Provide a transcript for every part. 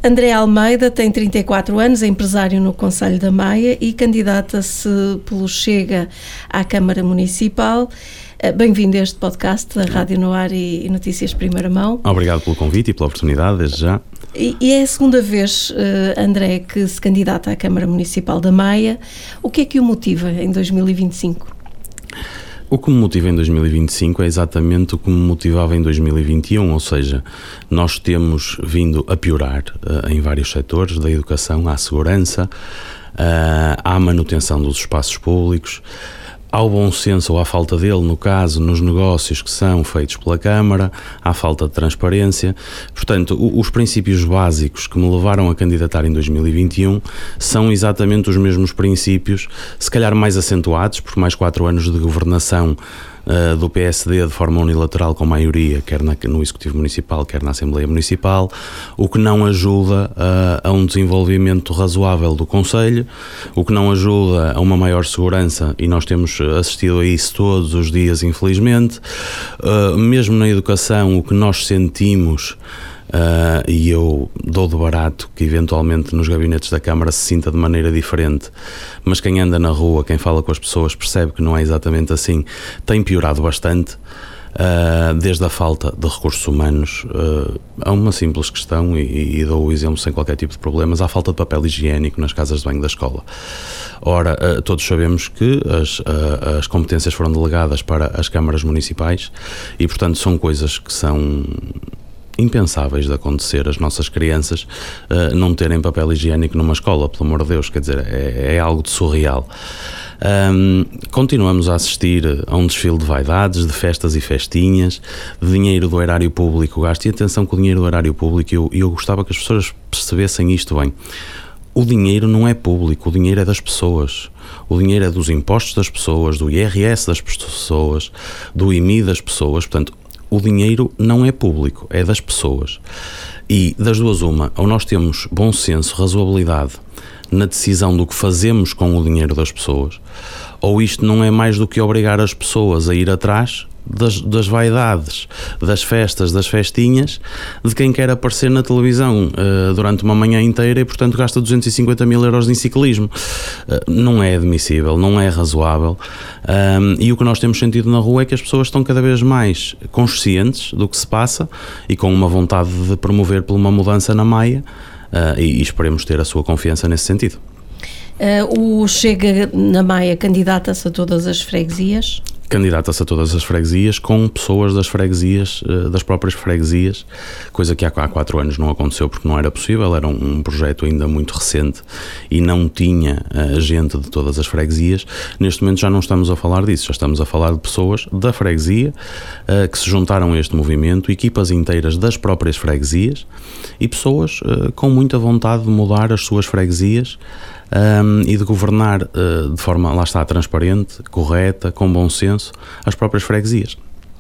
André Almeida tem 34 anos, é empresário no Concelho da Maia e candidata-se pelo Chega à Câmara Municipal. Bem-vindo a este podcast da Rádio no Ar e Notícias Primeira Mão. Obrigado pelo convite e pela oportunidade, desde já. E é a segunda vez, André, que se candidata à Câmara Municipal da Maia. O que é que o motiva em 2025? O que me motiva em 2025 é exatamente o que me motivava em 2021, ou seja, nós temos vindo a piorar em vários setores, da educação à segurança, à manutenção dos espaços públicos, ao bom senso ou à falta dele, no caso, nos negócios que são feitos pela Câmara, à falta de transparência. Portanto, os princípios básicos que me levaram a candidatar em 2021 são exatamente os mesmos princípios, se calhar mais acentuados, por mais 4 anos de governação do PSD de forma unilateral com maioria, quer no Executivo Municipal, quer na Assembleia Municipal, o que não ajuda a um desenvolvimento razoável do Concelho, o que não ajuda a uma maior segurança, e nós temos assistido a isso todos os dias, infelizmente. Mesmo na educação, o que nós sentimos, e eu dou de barato que eventualmente nos gabinetes da Câmara se sinta de maneira diferente, mas quem anda na rua, quem fala com as pessoas percebe que não é exatamente assim, tem piorado bastante, desde a falta de recursos humanos a uma simples questão, e dou o exemplo sem qualquer tipo de problemas, à falta de papel higiênico nas casas de banho da escola. Ora, todos sabemos que as competências foram delegadas para as câmaras municipais e, portanto, são coisas que são impensáveis de acontecer, as nossas crianças não terem papel higiênico numa escola, pelo amor de Deus, quer dizer, é algo de surreal. Continuamos a assistir a um desfile de vaidades, de festas e festinhas, de dinheiro do erário público gasto, e atenção que o dinheiro do erário público, eu gostava que as pessoas percebessem isto bem, o dinheiro não é público, o dinheiro é das pessoas. O dinheiro é dos impostos das pessoas, do IRS das pessoas, do IMI das pessoas, portanto, o dinheiro não é público, é das pessoas. E das duas uma, ou nós temos bom senso, razoabilidade na decisão do que fazemos com o dinheiro das pessoas, ou isto não é mais do que obrigar as pessoas a ir atrás das vaidades, das festas, das festinhas, de quem quer aparecer na televisão durante uma manhã inteira e, portanto, gasta 250 mil euros em ciclismo. Não é admissível, não é razoável, e o que nós temos sentido na rua é que as pessoas estão cada vez mais conscientes do que se passa e com uma vontade de promover por uma mudança na Maia, e esperemos ter a sua confiança nesse sentido. O Chega na Maia candidata-se a todas as freguesias? Candidata-se a todas as freguesias com pessoas das freguesias, das próprias freguesias, coisa que há 4 anos não aconteceu porque não era possível, era um projeto ainda muito recente e não tinha gente de todas as freguesias. Neste momento já não estamos a falar disso, já estamos a falar de pessoas da freguesia que se juntaram a este movimento, equipas inteiras das próprias freguesias e pessoas com muita vontade de mudar as suas freguesias e de governar de forma, lá está, transparente, correta, com bom senso, as próprias freguesias.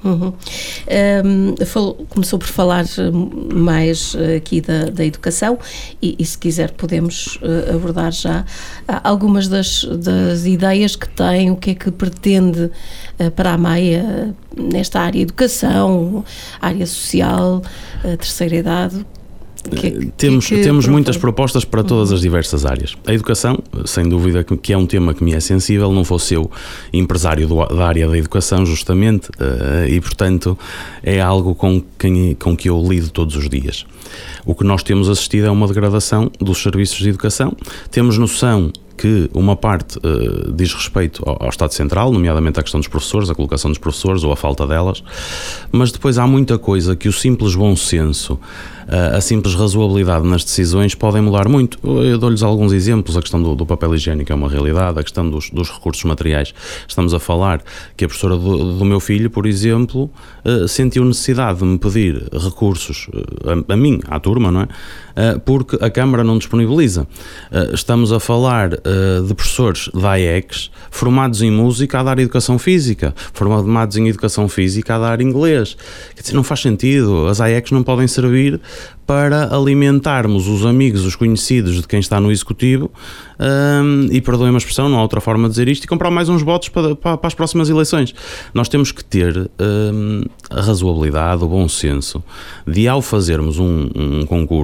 Começou por falar mais aqui da educação e se quiser podemos abordar já algumas das ideias que tem, o que é que pretende para a Maia nesta área educação, área social, terceira idade. Temos muitas propostas para todas as diversas áreas. A educação, sem dúvida que é um tema que me é sensível, não fosse eu empresário da área da educação justamente, e portanto é algo com que eu lido todos os dias. O que nós temos assistido é uma degradação dos serviços de educação. Temos noção que uma parte diz respeito ao Estado Central, nomeadamente à questão dos professores, a colocação dos professores ou a falta delas, mas depois há muita coisa que o simples bom senso, a simples razoabilidade nas decisões podem mudar muito. Eu dou-lhes alguns exemplos. A questão do papel higiênico é uma realidade, a questão dos recursos materiais. Estamos a falar que a professora do meu filho, por exemplo, sentiu necessidade de me pedir recursos a mim, à turma, não é? Porque a Câmara não disponibiliza. Estamos a falar de professores da AECs formados em música a dar educação física, formados em educação física a dar inglês. Quer dizer, não faz sentido. As AECs não podem servir para alimentarmos os amigos, os conhecidos de quem está no Executivo, e perdoem-me a expressão, não há outra forma de dizer isto, e comprar mais uns votos para as próximas eleições. Nós temos que ter a razoabilidade, o bom senso de, ao fazermos um concurso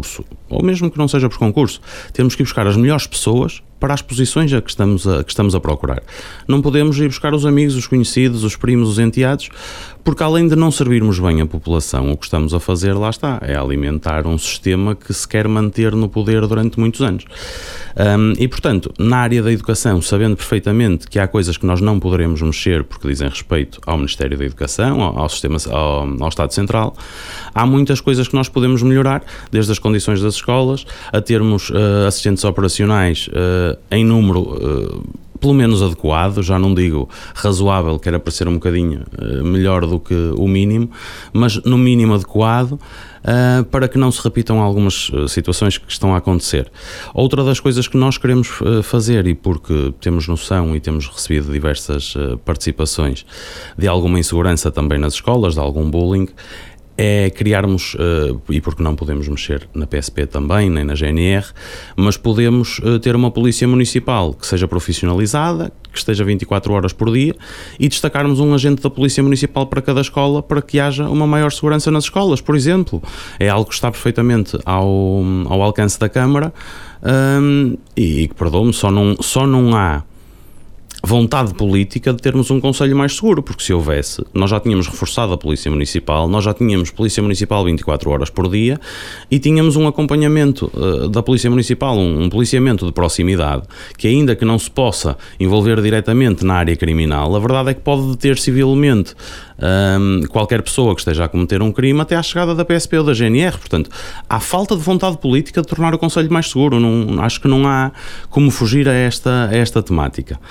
ou mesmo que não seja por concurso, temos que ir buscar as melhores pessoas para as posições a que estamos a procurar. Não podemos ir buscar os amigos, os conhecidos, os primos, os enteados, porque além de não servirmos bem a população, o que estamos a fazer, lá está, é alimentar um sistema que se quer manter no poder durante muitos anos. E, portanto, na área da educação, sabendo perfeitamente que há coisas que nós não poderemos mexer porque dizem respeito ao Ministério da Educação, ao sistema, ao Estado Central, há muitas coisas que nós podemos melhorar, desde as condições das escolas, a termos assistentes operacionais em número pelo menos adequado, já não digo razoável, que era para ser um bocadinho melhor do que o mínimo, mas no mínimo adequado, para que não se repitam algumas situações que estão a acontecer. Outra das coisas que nós queremos fazer, e porque temos noção e temos recebido diversas participações de alguma insegurança também nas escolas, de algum bullying, é criarmos, e porque não podemos mexer na PSP também, nem na GNR, mas podemos ter uma polícia municipal que seja profissionalizada, que esteja 24 horas por dia, e destacarmos um agente da polícia municipal para cada escola para que haja uma maior segurança nas escolas, por exemplo. É algo que está perfeitamente ao alcance da Câmara, e que, perdoe-me, só não há vontade política de termos um concelho mais seguro, porque se houvesse, nós já tínhamos reforçado a Polícia Municipal, nós já tínhamos Polícia Municipal 24 horas por dia e tínhamos um acompanhamento da Polícia Municipal, um policiamento de proximidade, que ainda que não se possa envolver diretamente na área criminal, a verdade é que pode deter civilmente qualquer pessoa que esteja a cometer um crime até à chegada da PSP ou da GNR. Portanto, há falta de vontade política de tornar o concelho mais seguro. Acho que não há como fugir a esta temática.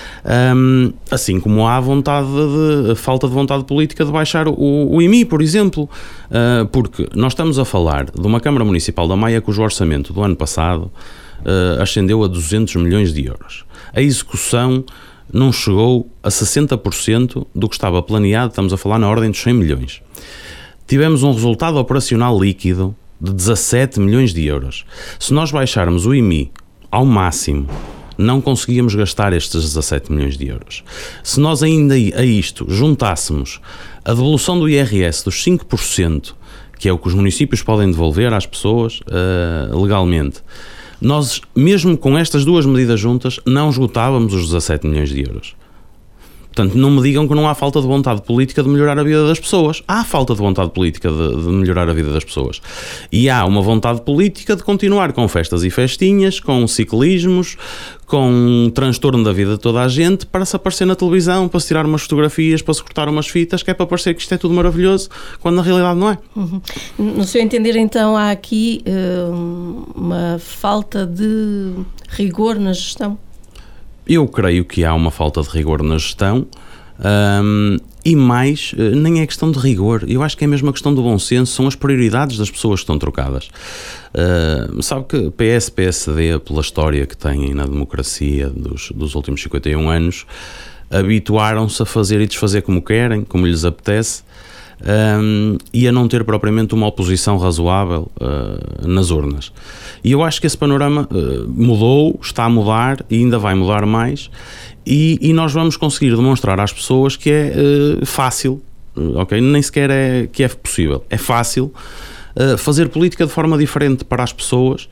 Assim como há falta de vontade política de baixar o IMI, por exemplo, porque nós estamos a falar de uma Câmara Municipal da Maia cujo orçamento do ano passado ascendeu a 200 milhões de euros. A execução não chegou a 60% do que estava planeado, estamos a falar na ordem dos 100 milhões. Tivemos um resultado operacional líquido de 17 milhões de euros. Se nós baixarmos o IMI ao máximo, não conseguíamos gastar estes 17 milhões de euros. Se nós ainda a isto juntássemos a devolução do IRS dos 5%, que é o que os municípios podem devolver às pessoas legalmente, nós, mesmo com estas duas medidas juntas, não esgotávamos os 17 milhões de euros. Portanto, não me digam que não há falta de vontade política de melhorar a vida das pessoas. Há falta de vontade política de melhorar a vida das pessoas. E há uma vontade política de continuar com festas e festinhas, com ciclismos, com um transtorno da vida de toda a gente, para se aparecer na televisão, para se tirar umas fotografias, para se cortar umas fitas, que é para parecer que isto é tudo maravilhoso, quando na realidade não é. Uhum. No seu entender, então, há aqui uma falta de rigor na gestão? Eu creio que há uma falta de rigor na gestão, e mais, nem é questão de rigor, eu acho que é mesmo a questão do bom senso, são as prioridades das pessoas que estão trocadas. Sabe que PS, PSD, pela história que têm na democracia dos últimos 51 anos, habituaram-se a fazer e desfazer como querem, como lhes apetece, e a não ter propriamente uma oposição razoável nas urnas. E eu acho que esse panorama mudou, está a mudar e ainda vai mudar mais, e nós vamos conseguir demonstrar às pessoas que é fácil, ok? Nem sequer é que é possível, é fácil fazer política de forma diferente para as pessoas.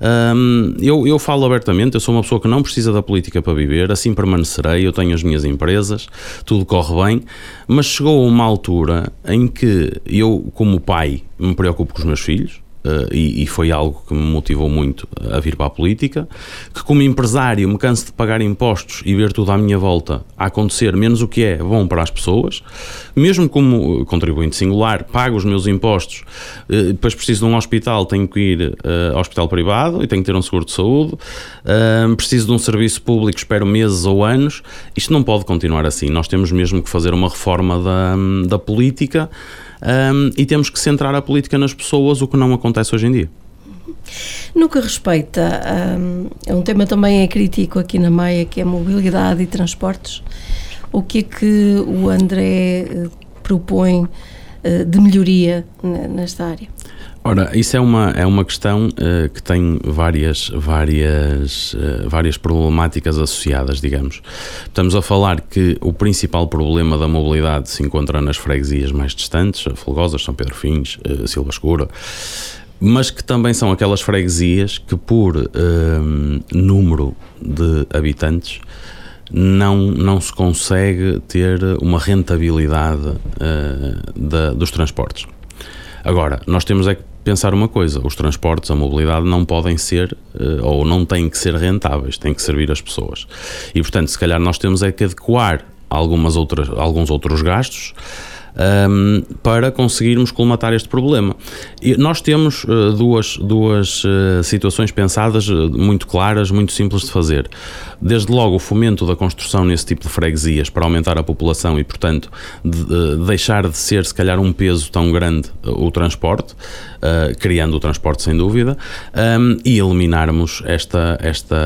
Eu falo abertamente, eu sou uma pessoa que não precisa da política para viver, assim permanecerei, eu tenho as minhas empresas, tudo corre bem, mas chegou a uma altura em que eu, como pai, me preocupo com os meus filhos, e foi algo que me motivou muito a vir para a política, que como empresário me canso de pagar impostos e ver tudo à minha volta a acontecer menos o que é bom para as pessoas, mesmo como contribuinte singular, pago os meus impostos, depois preciso de um hospital, tenho que ir ao hospital privado e tenho que ter um seguro de saúde, preciso de um serviço público, espero meses ou anos. Isto não pode continuar assim, nós temos mesmo que fazer uma reforma da política, e temos que centrar a política nas pessoas, o que não acontece hoje em dia. No que respeita a um tema também crítico aqui na Maia, que é mobilidade e transportes, o que é que o André propõe de melhoria nesta área? Ora, isso é uma questão que tem várias problemáticas associadas, digamos. Estamos a falar que o principal problema da mobilidade se encontra nas freguesias mais distantes, Folgosas, São Pedro Fins, Silva Escura, mas que também são aquelas freguesias que por número de habitantes não se consegue ter uma rentabilidade dos transportes. Agora, nós temos é que pensar uma coisa: os transportes, a mobilidade não podem ser ou não têm que ser rentáveis, têm que servir as pessoas. E, portanto, se calhar nós temos é que adequar alguns outros gastos para conseguirmos colmatar este problema. E nós temos duas situações pensadas muito claras, muito simples de fazer. Desde logo o fomento da construção nesse tipo de freguesias para aumentar a população e, portanto, deixar de ser se calhar um peso tão grande o transporte, criando o transporte sem dúvida, e eliminarmos esta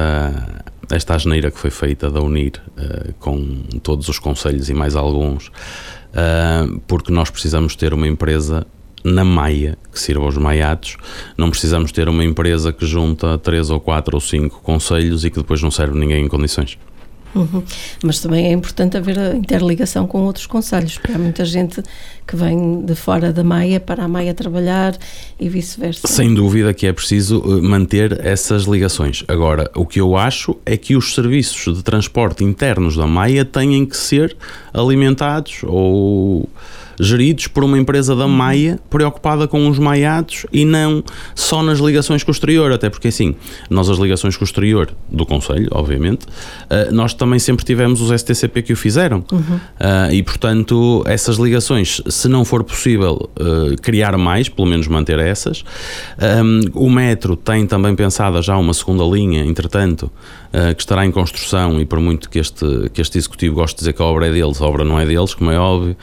asneira que foi feita de unir com todos os concelhos e mais alguns, porque nós precisamos ter uma empresa na Maia que sirva aos maiados, não precisamos ter uma empresa que junta 3 ou 4 ou 5 concelhos e que depois não serve ninguém em condições. Mas também é importante haver a interligação com outros concelhos, porque há muita gente que vem de fora da Maia para a Maia trabalhar e vice-versa. Sem dúvida que é preciso manter essas ligações. Agora, o que eu acho é que os serviços de transporte internos da Maia têm que ser alimentados ou geridos por uma empresa da Maia preocupada com os maiados e não só nas ligações com o exterior, até porque assim, nós as ligações com o exterior do concelho, obviamente, nós também sempre tivemos os STCP que o fizeram, e portanto essas ligações, se não for possível criar mais, pelo menos manter essas. O metro tem também pensada já uma segunda linha, entretanto, que estará em construção, e por muito que este executivo goste de dizer que a obra é deles, a obra não é deles, como é óbvio,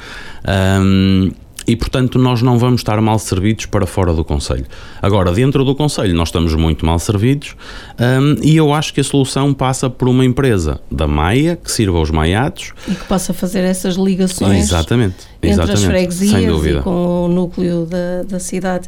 e portanto nós não vamos estar mal servidos para fora do concelho. Agora, dentro do concelho nós estamos muito mal servidos, e eu acho que a solução passa por uma empresa da Maia que sirva aos maiados e que possa fazer essas ligações entre as freguesias e com o núcleo da cidade.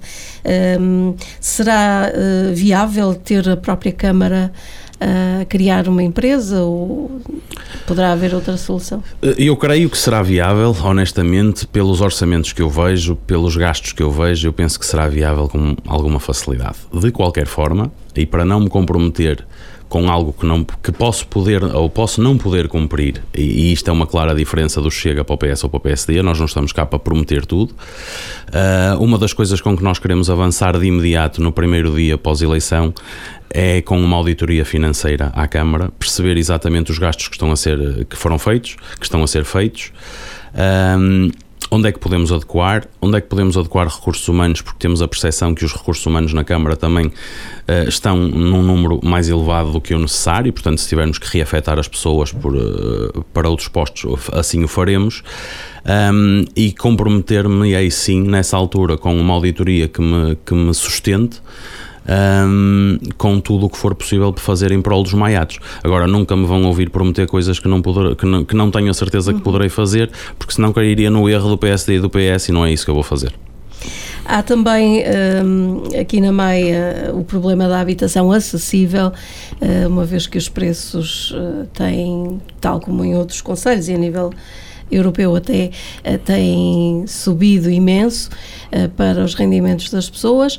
Será viável ter a própria Câmara a criar uma empresa, ou poderá haver outra solução? Eu creio que será viável, honestamente, pelos orçamentos que eu vejo, pelos gastos que eu vejo, eu penso que será viável com alguma facilidade. De qualquer forma, e para não me comprometer com algo que posso poder ou posso não poder cumprir, e isto é uma clara diferença do Chega para o PS ou para o PSD, nós não estamos cá para prometer tudo. Uma das coisas com que nós queremos avançar de imediato no primeiro dia pós-eleição é com uma auditoria financeira à Câmara, perceber exatamente os gastos que estão a ser feitos, onde é que podemos adequar recursos humanos, porque temos a percepção que os recursos humanos na Câmara também estão num número mais elevado do que o necessário, e portanto se tivermos que reafetar as pessoas para outros postos, assim o faremos, e comprometer-me aí sim, nessa altura, com uma auditoria que me sustente, com tudo o que for possível para fazer em prol dos maiados. Agora, nunca me vão ouvir prometer coisas que não tenho a certeza que poderei fazer, porque senão cairia no erro do PSD e do PS, e não é isso que eu vou fazer. Há também aqui na Maia o problema da habitação acessível, uma vez que os preços têm, tal como em outros concelhos e a nível europeu até, têm subido imenso para os rendimentos das pessoas.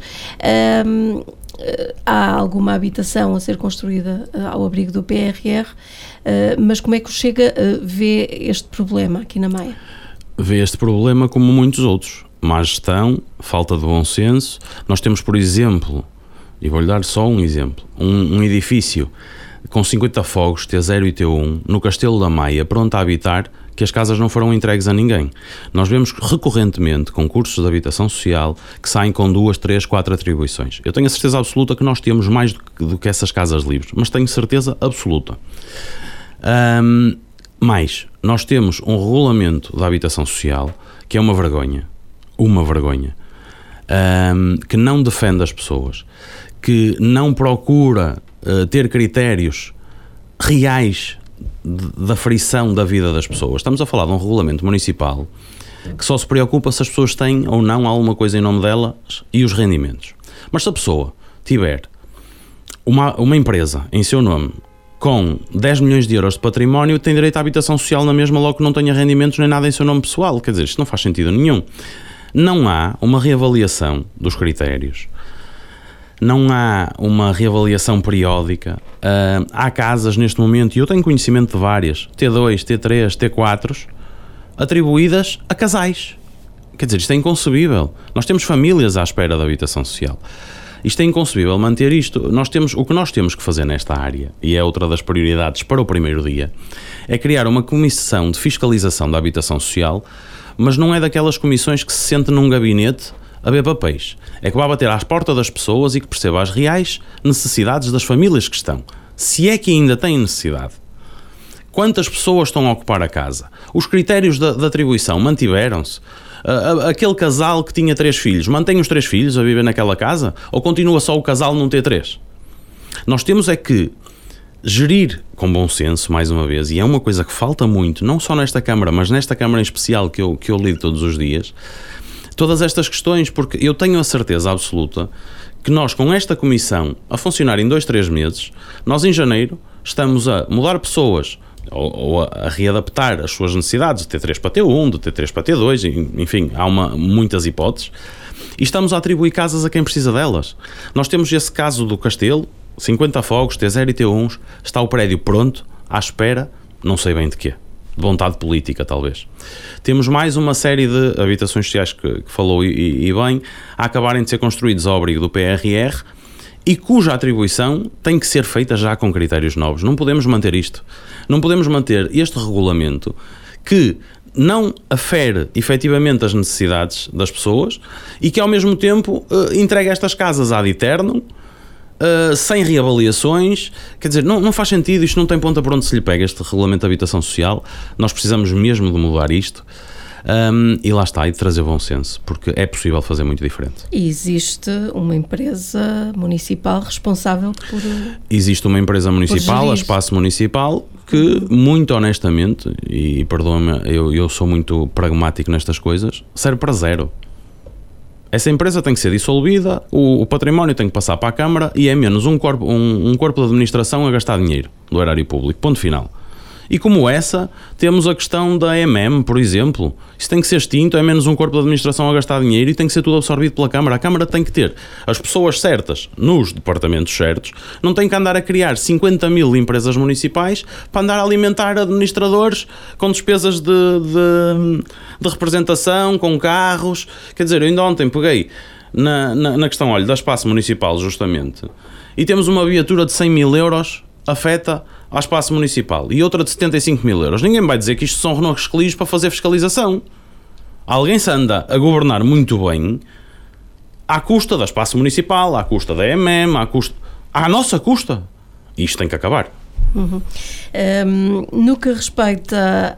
Há alguma habitação a ser construída ao abrigo do PRR, mas como é que o Chega vê este problema aqui na Maia? Vê este problema como muitos outros: má gestão, falta de bom senso. Nós temos, por exemplo, e vou-lhe dar só um exemplo, um edifício com 50 fogos, T0 e T1, no Castelo da Maia, pronto a habitar, que as casas não foram entregues a ninguém. Nós vemos recorrentemente concursos de habitação social que saem com 2, 3, 4 atribuições. Eu tenho a certeza absoluta que nós temos mais do que essas casas livres, mas tenho certeza absoluta. Mas nós temos um regulamento da habitação social que é uma vergonha, que não defende as pessoas, que não procura ter critérios reais da frição da vida das pessoas. Estamos a falar de um regulamento municipal que só se preocupa se as pessoas têm ou não alguma coisa em nome delas e os rendimentos. Mas se a pessoa tiver uma empresa em seu nome com 10 milhões de euros de património, tem direito à habitação social na mesma, logo que não tenha rendimentos nem nada em seu nome pessoal. Quer dizer, isto não faz sentido nenhum. Não há uma reavaliação dos critérios não há uma reavaliação periódica. Há casas neste momento, e eu tenho conhecimento de várias, T2, T3, T4, atribuídas a casais. Quer dizer, isto é inconcebível. Nós temos famílias à espera da habitação social. Isto é inconcebível manter isto. O que nós temos que fazer nesta área, e é outra das prioridades para o primeiro dia, é criar uma comissão de fiscalização da habitação social, mas não é daquelas comissões que se sente num gabinete a ver papéis. É que vai bater às portas das pessoas e que perceba as reais necessidades das famílias que estão. Se é que ainda têm necessidade. Quantas pessoas estão a ocupar a casa? Os critérios de atribuição mantiveram-se? Aquele casal que tinha 3 filhos, mantém os 3 filhos a viver naquela casa? Ou continua só o casal num T3? Nós temos é que gerir com bom senso, mais uma vez, e é uma coisa que falta muito, não só nesta Câmara, mas nesta Câmara em especial que eu lido todos os dias, todas estas questões, porque eu tenho a certeza absoluta que nós, com esta comissão a funcionar em 2-3 meses, nós em janeiro estamos a mudar pessoas ou a readaptar as suas necessidades de T3 para T1, de T3 para T2, enfim, há muitas hipóteses, e estamos a atribuir casas a quem precisa delas. Nós temos esse caso do Castelo, 50 fogos, T0 e T1, está o prédio pronto, à espera, não sei bem de quê, de vontade política talvez. Temos mais uma série de habitações sociais que falou e bem, a acabarem de ser construídos ao abrigo do PRR, e cuja atribuição tem que ser feita já com critérios novos. Não podemos manter isto. Não podemos manter este regulamento que não afere efetivamente as necessidades das pessoas e que ao mesmo tempo entrega estas casas ad eternum, sem reavaliações. Quer dizer, não faz sentido, isto não tem ponta por onde se lhe pega, este regulamento de habitação social. Nós precisamos mesmo de mudar isto. E lá está, e de trazer bom senso, porque é possível fazer muito diferente. E existe uma empresa municipal responsável por... Existe uma empresa municipal, a Espaço Municipal, que muito honestamente, e perdoa-me, eu sou muito pragmático nestas coisas, serve para zero. Essa empresa tem que ser dissolvida, o património tem que passar para a Câmara e é menos um corpo de administração a gastar dinheiro do erário público, ponto final. E como essa, temos a questão da por exemplo. Isso tem que ser extinto, é menos um corpo de administração a gastar dinheiro e tem que ser tudo absorvido pela Câmara. A Câmara tem que ter as pessoas certas nos departamentos certos, não tem que andar a criar 50 mil empresas municipais para andar a alimentar administradores com despesas de representação, com carros. Quer dizer, eu ainda ontem peguei na questão, olha, da Espaço Municipal, justamente, e temos uma viatura de 100 mil euros afeta ao Espaço Municipal e outra de 75 mil euros. Ninguém vai dizer que isto são Renault Esquelios para fazer fiscalização. Alguém se anda a governar muito bem à custa da Espaço Municipal, à custa da à nossa custa. E isto tem que acabar. Uhum. No que respeita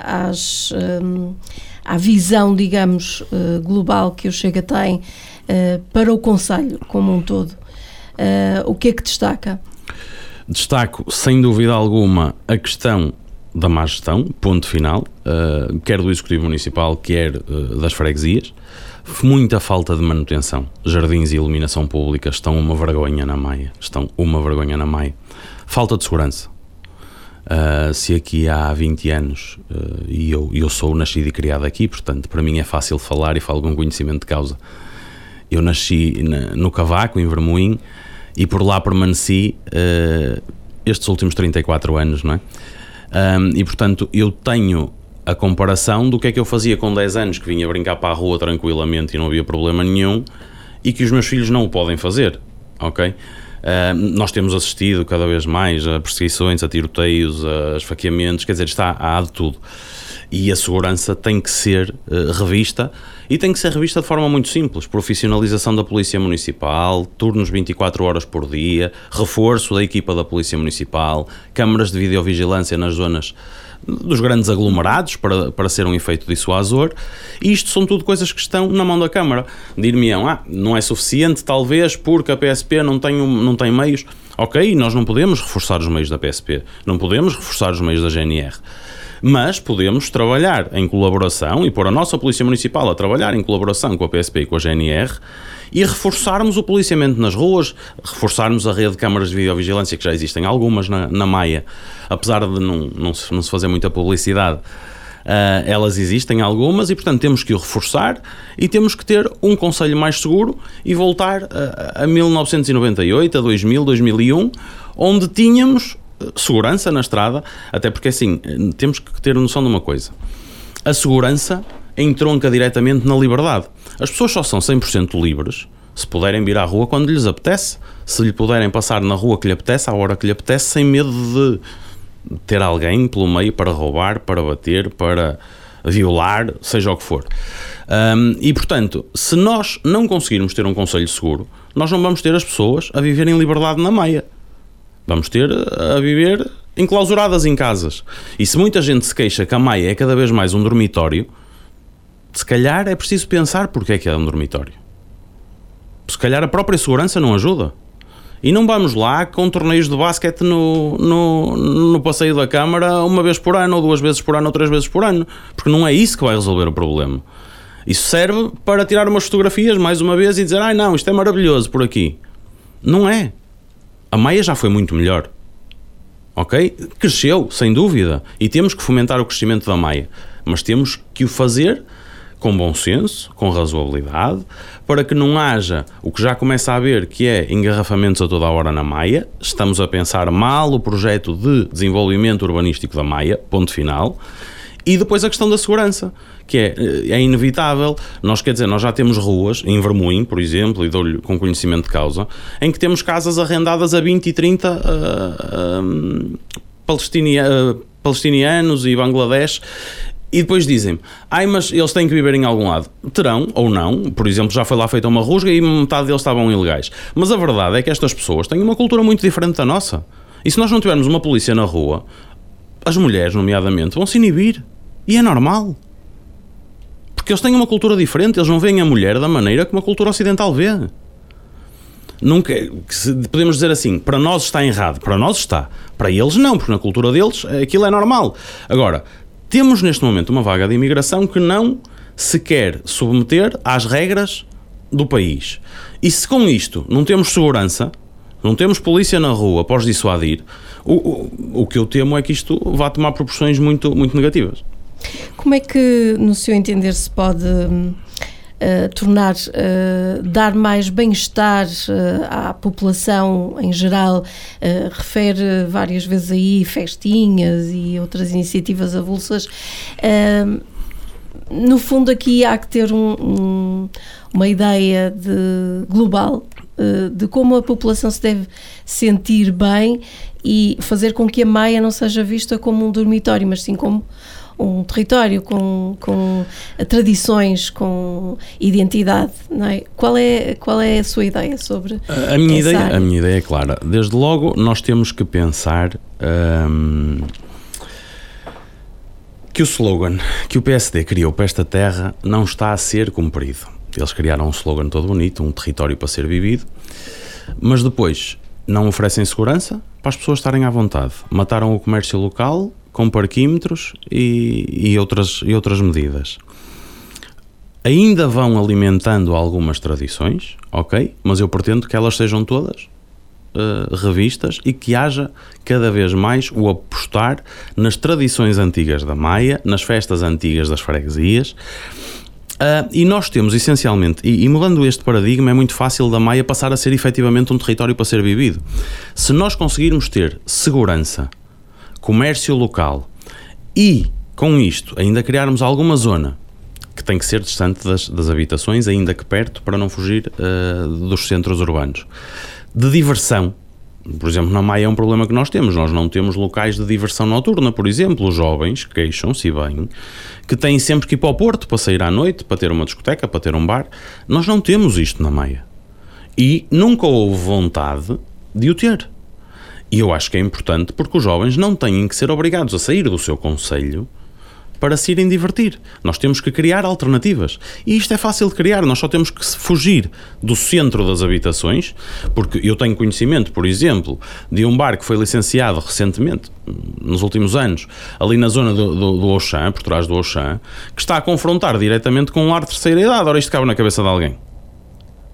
à visão, digamos, global que o Chega tem para o Conselho como um todo, o que é que destaca? Destaco, sem dúvida alguma, a questão da má gestão, ponto final, quer do Executivo Municipal, quer das freguesias. Muita falta de manutenção. Jardins e iluminação pública estão uma vergonha na Maia. Falta de segurança. Se aqui há 20 anos, e eu sou nascido e criado aqui, portanto, para mim é fácil falar e falo com conhecimento de causa. Eu nasci no Cavaco, em Vermoim, e por lá permaneci estes últimos 34 anos, não é? E portanto eu tenho a comparação do que é que eu fazia com 10 anos, que vinha brincar para a rua tranquilamente e não havia problema nenhum, e que os meus filhos não o podem fazer, ok? Nós temos assistido cada vez mais a perseguições, a tiroteios, a esfaqueamentos, quer dizer, há de tudo. E a segurança tem que ser revista, e tem que ser revista de forma muito simples: profissionalização da Polícia Municipal, turnos 24 horas por dia, reforço da equipa da Polícia Municipal, câmaras de videovigilância nas zonas dos grandes aglomerados para ser um efeito dissuasor. E isto são tudo coisas que estão na mão da Câmara. Dir-me-ão, não é suficiente talvez porque a PSP não tem meios. Ok, nós não podemos reforçar os meios da PSP, não podemos reforçar os meios da GNR, mas podemos trabalhar em colaboração e pôr a nossa Polícia Municipal a trabalhar em colaboração com a PSP e com a GNR e reforçarmos o policiamento nas ruas, reforçarmos a rede de câmaras de videovigilância, que já existem algumas na Maia, apesar de não se fazer muita publicidade. Elas existem algumas e, portanto, temos que o reforçar e temos que ter um concelho mais seguro e voltar a 1998, a 2000, 2001, onde tínhamos segurança na estrada, até porque, assim, temos que ter noção de uma coisa. A segurança entronca diretamente na liberdade. As pessoas só são 100% livres se puderem vir à rua quando lhes apetece, se lhe puderem passar na rua que lhe apetece, à hora que lhe apetece, sem medo de ter alguém pelo meio para roubar, para bater, para violar, seja o que for. E, portanto, se nós não conseguirmos ter um concelho seguro, nós não vamos ter as pessoas a viver em liberdade na Maia. Vamos ter a viver enclausuradas em casas. E se muita gente se queixa que a Maia é cada vez mais um dormitório, se calhar é preciso pensar porque é que é um dormitório. Se calhar a própria segurança não ajuda. E não vamos lá com torneios de basquete no passeio da Câmara uma vez por ano, ou 2 vezes por ano, ou 3 vezes por ano, porque não é isso que vai resolver o problema. Isso serve para tirar umas fotografias mais uma vez e dizer, ai não, isto é maravilhoso por aqui. Não é. A Maia já foi muito melhor. Ok? Cresceu, sem dúvida, e temos que fomentar o crescimento da Maia, mas temos que o fazer com bom senso, com razoabilidade, para que não haja o que já começa a haver, que é engarrafamentos a toda a hora na Maia. Estamos a pensar mal o projeto de desenvolvimento urbanístico da Maia, ponto final. E depois a questão da segurança, que é inevitável. Nós já temos ruas, em Vermoim, por exemplo, e dou-lhe com conhecimento de causa, em que temos casas arrendadas a 20 e 30 palestinianos e Bangladesh. E depois dizem, mas eles têm que viver em algum lado. Terão, ou não. Por exemplo, já foi lá feita uma rusga e metade deles estavam ilegais. Mas a verdade é que estas pessoas têm uma cultura muito diferente da nossa. E se nós não tivermos uma polícia na rua, as mulheres, nomeadamente, vão se inibir. E é normal. Porque eles têm uma cultura diferente. Eles não veem a mulher da maneira como a cultura ocidental vê. Nunca, podemos dizer assim, para nós está errado. Para nós está. Para eles não, porque na cultura deles aquilo é normal. Agora, temos neste momento uma vaga de imigração que não se quer submeter às regras do país. E se com isto não temos segurança, não temos polícia na rua para os dissuadir, o que eu temo é que isto vá tomar proporções muito, muito negativas. Como é que, no seu entender, se pode dar mais bem-estar à população em geral? Refere várias vezes aí festinhas e outras iniciativas avulsas. No fundo, aqui há que ter uma ideia global de como a população se deve sentir bem e fazer com que a Maia não seja vista como um dormitório, mas sim como um território com tradições, com identidade, não é? Qual é a sua ideia sobre a minha ideia é clara. Desde logo nós temos que pensar que o slogan que o PSD criou para esta terra não está a ser cumprido. Eles criaram um slogan todo bonito, um território para ser vivido, mas depois não oferecem segurança para as pessoas estarem à vontade. Mataram o comércio local com parquímetros e outras medidas. Ainda vão alimentando algumas tradições, ok? Mas eu pretendo que elas sejam todas revistas e que haja cada vez mais o apostar nas tradições antigas da Maia, nas festas antigas das freguesias. E nós temos essencialmente, e mudando este paradigma, é muito fácil da Maia passar a ser efetivamente um território para ser vivido. Se nós conseguirmos ter segurança, comércio local e, com isto, ainda criarmos alguma zona que tem que ser distante das habitações, ainda que perto, para não fugir dos centros urbanos, de diversão. Por exemplo, na Maia é um problema que nós não temos locais de diversão noturna, por exemplo. Os jovens queixam-se bem que têm sempre que ir para o Porto para sair à noite, para ter uma discoteca, para ter um bar. Nós não temos isto na Maia e nunca houve vontade de o ter. E eu acho que é importante porque os jovens não têm que ser obrigados a sair do seu concelho para se irem divertir. Nós temos que criar alternativas. E isto é fácil de criar, nós só temos que fugir do centro das habitações, porque eu tenho conhecimento, por exemplo, de um bar que foi licenciado recentemente, nos últimos anos, ali na zona do Auchan, por trás do Auchan, que está a confrontar diretamente com um lar de terceira idade. Ora, isto cabe na cabeça de alguém.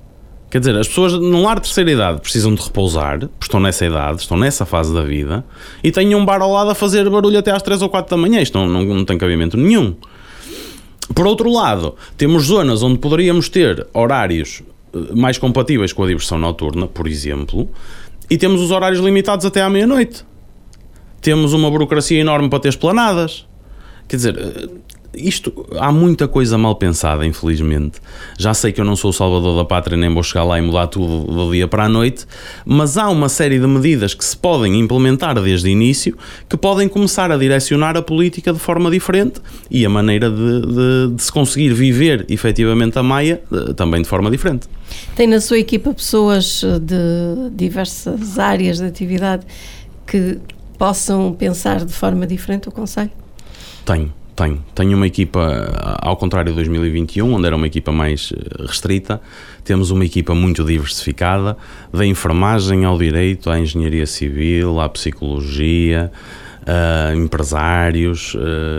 Quer dizer, as pessoas num lar de terceira idade precisam de repousar, porque estão nessa idade, estão nessa fase da vida, e têm um bar ao lado a fazer barulho até às 3 ou 4 da manhã. Isto não tem cabimento nenhum. Por outro lado, temos zonas onde poderíamos ter horários mais compatíveis com a diversão noturna, por exemplo, e temos os horários limitados até à meia-noite. Temos uma burocracia enorme para ter esplanadas. Quer dizer, há muita coisa mal pensada, infelizmente. Já sei que eu não sou o salvador da pátria, nem vou chegar lá e mudar tudo do dia para a noite, mas há uma série de medidas que se podem implementar desde o início, que podem começar a direcionar a política de forma diferente e a maneira de se conseguir viver efetivamente a Maia também de forma diferente. Tem na sua equipa pessoas de diversas áreas de atividade que possam pensar de forma diferente o Conselho? Tenho uma equipa, ao contrário de 2021, onde era uma equipa mais restrita, temos uma equipa muito diversificada, da enfermagem ao direito, à engenharia civil, à psicologia, a empresários,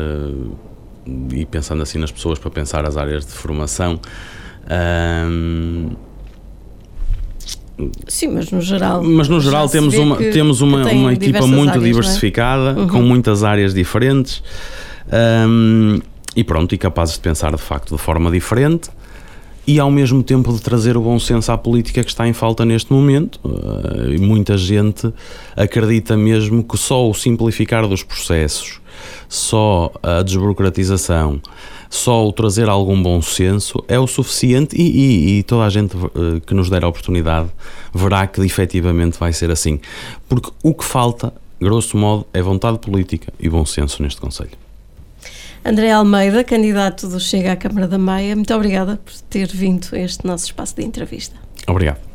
e pensando assim nas pessoas para pensar as áreas de formação. Sim, mas no geral temos uma equipa muito áreas, diversificada, com muitas áreas diferentes. E capazes de pensar de facto de forma diferente e ao mesmo tempo de trazer o bom senso à política que está em falta neste momento. E muita gente acredita mesmo que só o simplificar dos processos, só a desburocratização, só o trazer algum bom senso é o suficiente e toda a gente que nos der a oportunidade verá que efetivamente vai ser assim, porque o que falta, grosso modo, é vontade política e bom senso neste Conselho. André Almeida, candidato do Chega à Câmara da Maia, muito obrigada por ter vindo a este nosso espaço de entrevista. Obrigado.